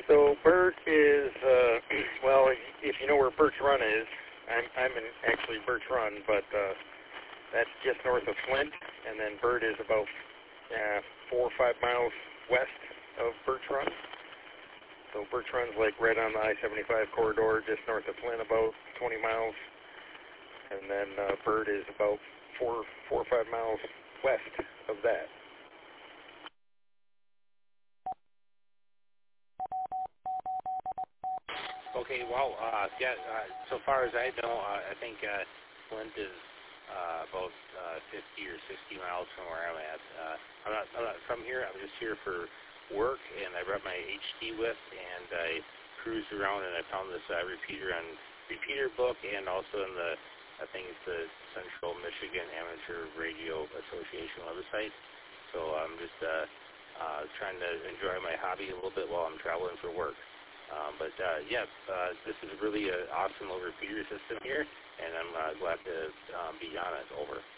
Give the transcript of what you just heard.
So Burt is, well, if you know where Birch Run is, I'm in actually Birch Run, but that's just north of Flint, and then Burt is about 4 or 5 miles west of Birch Run. So Birch Run's like right on the I-75 corridor, just north of Flint, about 20 miles, and then Burt is about 4 or 5 miles west of that. Okay, well, so far as I know, I think Flint is about 50 or 60 miles from where I'm at. I'm not from here. I'm just here for work, and I brought my HD with, and I cruised around, and I found this repeater book, and also in I think it's the Central Michigan Amateur Radio Association website. So I'm just trying to enjoy my hobby a little bit while I'm traveling for work. This is really an awesome little repeater system here, and I'm glad to be on it. Over.